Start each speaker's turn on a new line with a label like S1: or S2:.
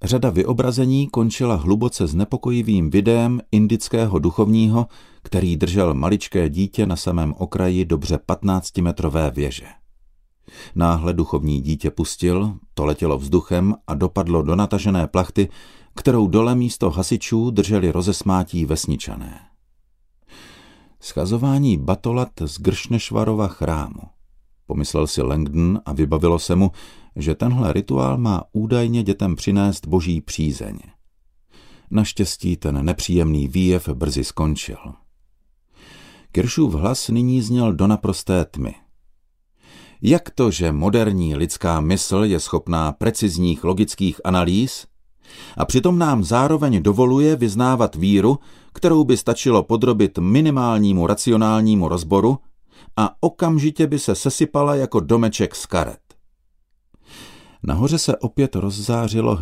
S1: Řada vyobrazení končila hluboce znepokojivým videem indického duchovního, který držel maličké dítě na samém okraji dobře 15metrové věže. Náhle duchovní dítě pustil, to letělo vzduchem a dopadlo do natažené plachty, kterou dole místo hasičů drželi rozesmátí vesničané. Schazování batolat z Gršnešvarova chrámu. Pomyslel si Langdon a vybavilo se mu, že tenhle rituál má údajně dětem přinést boží přízeň. Naštěstí ten nepříjemný výjev brzy skončil. Kirschův hlas nyní zněl do naprosté tmy. Jak to, že moderní lidská mysl je schopná precizních logických analýz a přitom nám zároveň dovoluje vyznávat víru, kterou by stačilo podrobit minimálnímu racionálnímu rozboru a okamžitě by se sesypala jako domeček z karet. Nahoře se opět rozzářilo